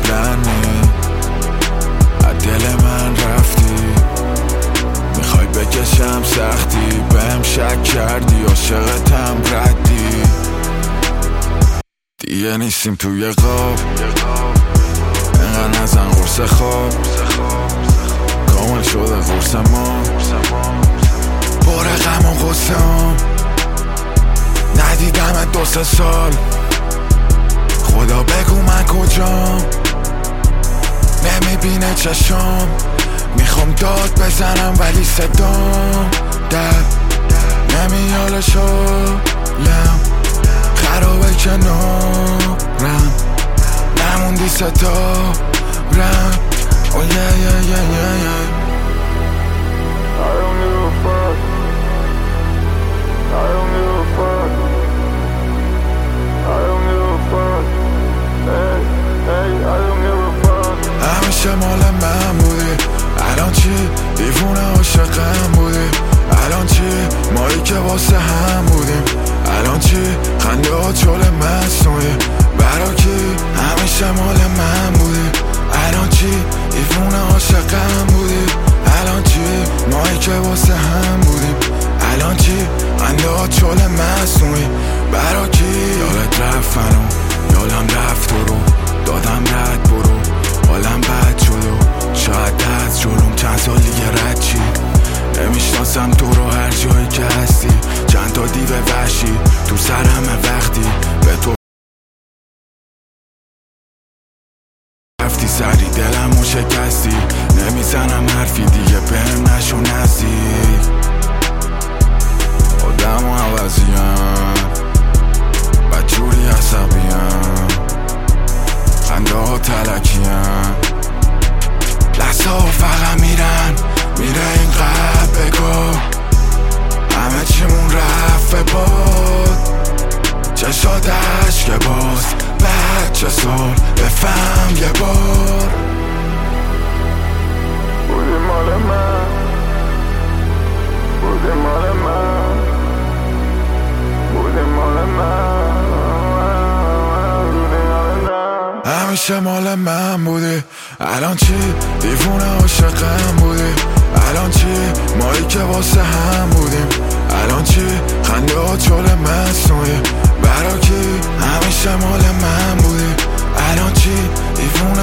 قبلنی از دل من رفتی، میخوای بکشم سختی، بهم شک کردی عاشقتم ردی، دیگه نیستیم توی قاب، اینقدر نزن قرص خواب، کامل شده قرص ما، بار غم و غصه هم ندیدمت 2-3 سال، خدا بگو من کجام، نمیبینه چشام، میخوام داد بزنم ولی صدام در نمیاله شایم، خرابه کنارم نموندی ستارم. Oh yeah yeah yeah yeah yeah. I don't give a fuck. I don't give a fuck. I don't give a fuck. Hey, hey, I don't give a fuck. همیشه مال من بودی، الان چی؟ دیوونه عاشقم بودی، الان چی؟ مایی که واسه هم بودیم، الان چی؟ خنده ها چول مصنوعی برا کی؟ همیشه مال من بودی، الان چی؟ دیوونه عاشقم بودی، الان چی؟ مایی که واسه هم بودیم، الان چی؟ خنده ها چول مصنوعی برا کی؟ یادت رفت منو، یادم رفت تو رو دادم رد برو، حالم بد شد و شاید دست جلوم چند سال دیگه رد چی، نمیشناسم تو رو هر جایی که هستی، چند تا دیو وحشی تو سرمه وقتی به تو رفتی سری دلمو شکستی، نمیزنم حرفی دیگه بهم نشو نزدیک، آدم و عوضیم بدجوری عصبیم، خنده ها تلکیم، لحظه ها فقط میرن میره این قلب بگو، همه چیمون رفت به باد، چشات عشق باز بعد چه سال بفهم یه بار، بودی مال من، بودی مال من، بودی مال من، بودی مال من. همیشه مال من بودی، الان چی؟ دیوونه عاشقم بودی، الان چی؟ مایی که واسه هم بودیم، الان چی؟ خنده ها چول مصنوعی برا کی؟ همیشه مال من بودی، الان چی؟ دیوونه